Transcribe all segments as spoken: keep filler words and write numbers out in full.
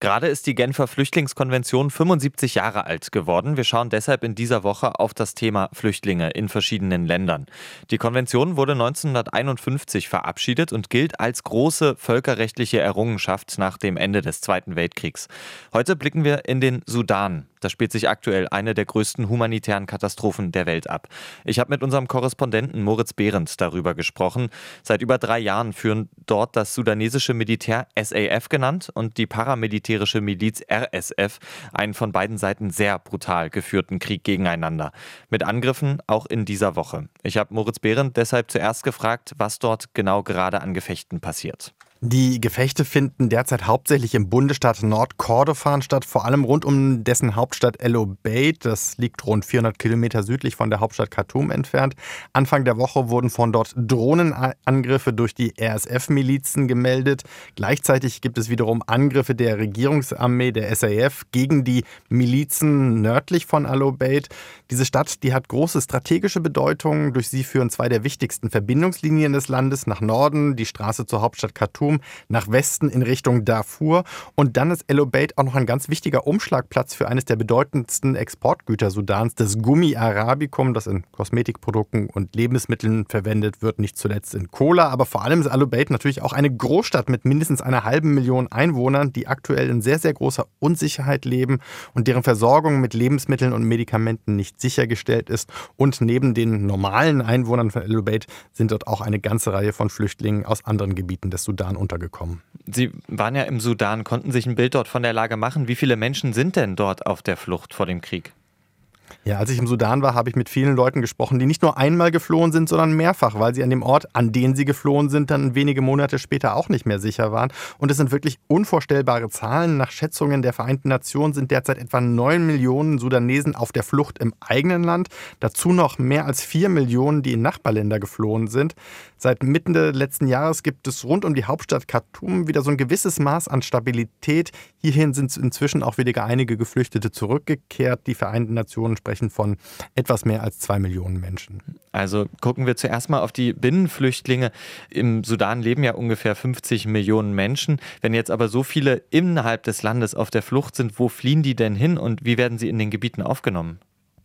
Gerade ist die Genfer Flüchtlingskonvention fünfundsiebzig Jahre alt geworden. Wir schauen deshalb in dieser Woche auf das Thema Flüchtlinge in verschiedenen Ländern. Die Konvention wurde neunzehnhunderteinundfünfzig verabschiedet und gilt als große völkerrechtliche Errungenschaft nach dem Ende des Zweiten Weltkriegs. Heute blicken wir in den Sudan. Da spielt sich aktuell eine der größten humanitären Katastrophen der Welt ab. Ich habe mit unserem Korrespondenten Moritz Behrendt darüber gesprochen. Seit über drei Jahren führen dort das sudanesische Militär S A F genannt und die paramilitärische Miliz R S F einen von beiden Seiten sehr brutal geführten Krieg gegeneinander. Mit Angriffen auch in dieser Woche. Ich habe Moritz Behrendt deshalb zuerst gefragt, was dort genau gerade an Gefechten passiert. Die Gefechte finden derzeit hauptsächlich im Bundesstaat Nordkordofan statt, vor allem rund um dessen Hauptstadt El Obeid. Das liegt rund vierhundert Kilometer südlich von der Hauptstadt Khartoum entfernt. Anfang der Woche wurden von dort Drohnenangriffe durch die R S F-Milizen gemeldet. Gleichzeitig gibt es wiederum Angriffe der Regierungsarmee, der S A F, gegen die Milizen nördlich von El Obeid. Diese Stadt, die hat große strategische Bedeutung. Durch sie führen zwei der wichtigsten Verbindungslinien des Landes nach Norden, die Straße zur Hauptstadt Khartoum, nach Westen in Richtung Darfur. Und dann ist El Obeid auch noch ein ganz wichtiger Umschlagplatz für eines der bedeutendsten Exportgüter Sudans, das Gummi Arabicum, das in Kosmetikprodukten und Lebensmitteln verwendet wird, nicht zuletzt in Cola. Aber vor allem ist El Obeid natürlich auch eine Großstadt mit mindestens einer halben Million Einwohnern, die aktuell in sehr, sehr großer Unsicherheit leben und deren Versorgung mit Lebensmitteln und Medikamenten nicht sichergestellt ist. Und neben den normalen Einwohnern von El Obeid sind dort auch eine ganze Reihe von Flüchtlingen aus anderen Gebieten des Sudan untergekommen. Sie waren ja im Sudan, konnten sich ein Bild dort von der Lage machen. Wie viele Menschen sind denn dort auf der Flucht vor dem Krieg? Ja, als ich im Sudan war, habe ich mit vielen Leuten gesprochen, die nicht nur einmal geflohen sind, sondern mehrfach, weil sie an dem Ort, an den sie geflohen sind, dann wenige Monate später auch nicht mehr sicher waren. Und es sind wirklich unvorstellbare Zahlen. Nach Schätzungen der Vereinten Nationen sind derzeit etwa neun Millionen Sudanesen auf der Flucht im eigenen Land. Dazu noch mehr als vier Millionen, die in Nachbarländer geflohen sind. Seit Mitte letzten Jahres gibt es rund um die Hauptstadt Khartoum wieder so ein gewisses Maß an Stabilität. Hierhin sind inzwischen auch wieder einige Geflüchtete zurückgekehrt. Die Vereinten Nationen sprechen von etwas mehr als zwei Millionen Menschen. Also gucken wir zuerst mal auf die Binnenflüchtlinge. Im Sudan leben ja ungefähr fünfzig Millionen Menschen. Wenn jetzt aber so viele innerhalb des Landes auf der Flucht sind, wo fliehen die denn hin und wie werden sie in den Gebieten aufgenommen?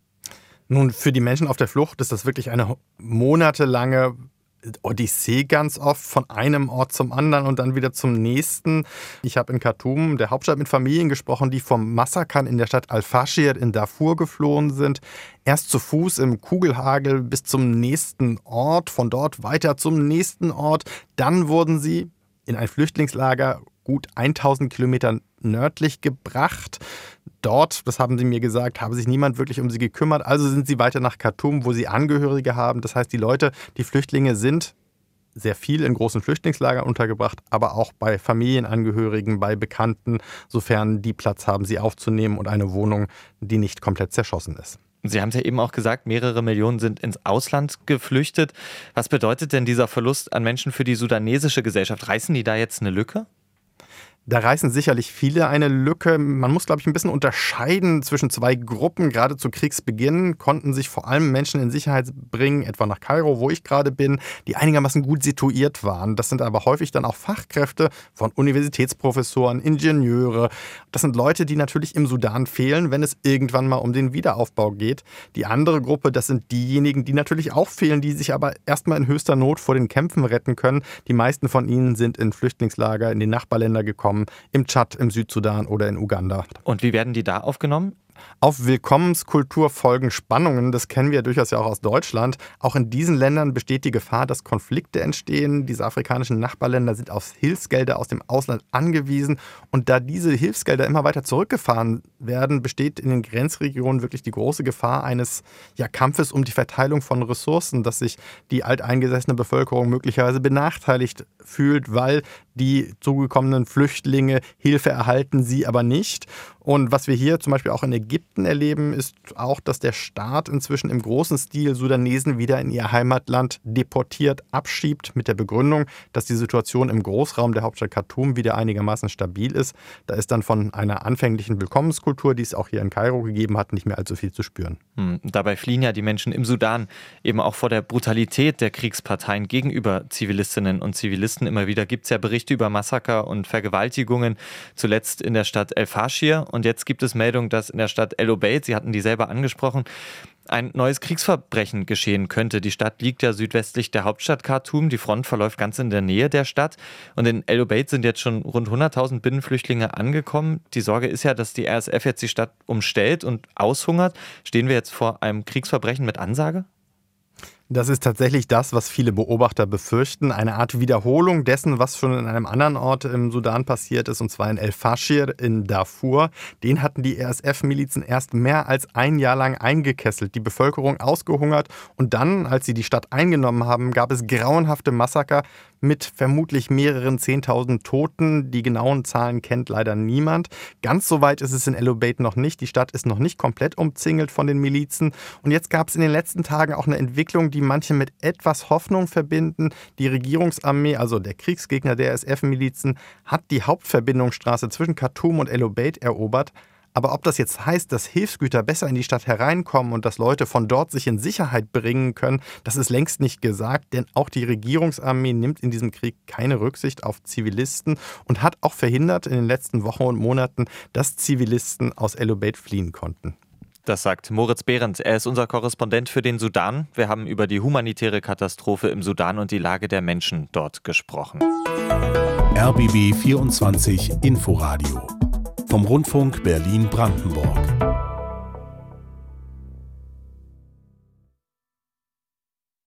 Nun, für die Menschen auf der Flucht ist das wirklich eine monatelange Odyssee ganz oft, von einem Ort zum anderen und dann wieder zum nächsten. Ich habe in Khartoum, der Hauptstadt, mit Familien gesprochen, die vom Massakern in der Stadt Al-Fashir in Darfur geflohen sind. Erst zu Fuß im Kugelhagel bis zum nächsten Ort, von dort weiter zum nächsten Ort. Dann wurden sie in ein Flüchtlingslager gut tausend Kilometer nördlich gebracht. Dort, das haben sie mir gesagt, habe sich niemand wirklich um sie gekümmert. Also sind sie weiter nach Khartoum, wo sie Angehörige haben. Das heißt, die Leute, die Flüchtlinge sind sehr viel in großen Flüchtlingslagern untergebracht, aber auch bei Familienangehörigen, bei Bekannten, sofern die Platz haben, sie aufzunehmen und eine Wohnung, die nicht komplett zerschossen ist. Sie haben es ja eben auch gesagt, mehrere Millionen sind ins Ausland geflüchtet. Was bedeutet denn dieser Verlust an Menschen für die sudanesische Gesellschaft? Reißen die da jetzt eine Lücke? Da reißen sicherlich viele eine Lücke. Man muss, glaube ich, ein bisschen unterscheiden zwischen zwei Gruppen. Gerade zu Kriegsbeginn konnten sich vor allem Menschen in Sicherheit bringen, etwa nach Kairo, wo ich gerade bin, die einigermaßen gut situiert waren. Das sind aber häufig dann auch Fachkräfte von Universitätsprofessoren, Ingenieure. Das sind Leute, die natürlich im Sudan fehlen, wenn es irgendwann mal um den Wiederaufbau geht. Die andere Gruppe, das sind diejenigen, die natürlich auch fehlen, die sich aber erstmal in höchster Not vor den Kämpfen retten können. Die meisten von ihnen sind in Flüchtlingslager in die Nachbarländer gekommen, im Tschad, im Südsudan oder in Uganda. Und wie werden die da aufgenommen? Auf Willkommenskultur folgen Spannungen, das kennen wir durchaus ja auch aus Deutschland. Auch in diesen Ländern besteht die Gefahr, dass Konflikte entstehen. Diese afrikanischen Nachbarländer sind auf Hilfsgelder aus dem Ausland angewiesen. Und da diese Hilfsgelder immer weiter zurückgefahren werden, besteht in den Grenzregionen wirklich die große Gefahr eines ja, Kampfes um die Verteilung von Ressourcen, dass sich die alteingesessene Bevölkerung möglicherweise benachteiligt fühlt, weil die zugekommenen Flüchtlinge Hilfe erhalten, sie aber nicht. Und was wir hier zum Beispiel auch in Ägypten erleben, ist auch, dass der Staat inzwischen im großen Stil Sudanesen wieder in ihr Heimatland deportiert, abschiebt, mit der Begründung, dass die Situation im Großraum der Hauptstadt Khartoum wieder einigermaßen stabil ist. Da ist dann von einer anfänglichen Willkommenskultur, die es auch hier in Kairo gegeben hat, nicht mehr allzu viel zu spüren. Hm, dabei fliehen ja die Menschen im Sudan eben auch vor der Brutalität der Kriegsparteien gegenüber Zivilistinnen und Zivilisten. Immer wieder gibt es ja Berichte Berichte über Massaker und Vergewaltigungen, zuletzt in der Stadt El-Faschir. Und jetzt gibt es Meldungen, dass in der Stadt El-Obeid, Sie hatten die selber angesprochen, ein neues Kriegsverbrechen geschehen könnte. Die Stadt liegt ja südwestlich der Hauptstadt Khartoum. Die Front verläuft ganz in der Nähe der Stadt. Und in El-Obeid sind jetzt schon rund hunderttausend Binnenflüchtlinge angekommen. Die Sorge ist ja, dass die R S F jetzt die Stadt umstellt und aushungert. Stehen wir jetzt vor einem Kriegsverbrechen mit Ansage? Das ist tatsächlich das, was viele Beobachter befürchten. Eine Art Wiederholung dessen, was schon in einem anderen Ort im Sudan passiert ist, und zwar in El-Faschir in Darfur. Den hatten die R S F-Milizen erst mehr als ein Jahr lang eingekesselt, die Bevölkerung ausgehungert. Und dann, als sie die Stadt eingenommen haben, gab es grauenhafte Massaker mit vermutlich mehreren zehntausend Toten. Die genauen Zahlen kennt leider niemand. Ganz so weit ist es in El-Obeid noch nicht. Die Stadt ist noch nicht komplett umzingelt von den Milizen. Und jetzt gab es in den letzten Tagen auch eine Entwicklung, die manche mit etwas Hoffnung verbinden. Die Regierungsarmee, also der Kriegsgegner der R S F-Milizen, hat die Hauptverbindungsstraße zwischen Khartoum und El-Obeid erobert. Aber ob das jetzt heißt, dass Hilfsgüter besser in die Stadt hereinkommen und dass Leute von dort sich in Sicherheit bringen können, das ist längst nicht gesagt, denn auch die Regierungsarmee nimmt in diesem Krieg keine Rücksicht auf Zivilisten und hat auch verhindert in den letzten Wochen und Monaten, dass Zivilisten aus El-Obeid fliehen konnten. Das sagt Moritz Behrendt. Er ist unser Korrespondent für den Sudan. Wir haben über die humanitäre Katastrophe im Sudan und die Lage der Menschen dort gesprochen. R B B vierundzwanzig Inforadio vom Rundfunk Berlin-Brandenburg.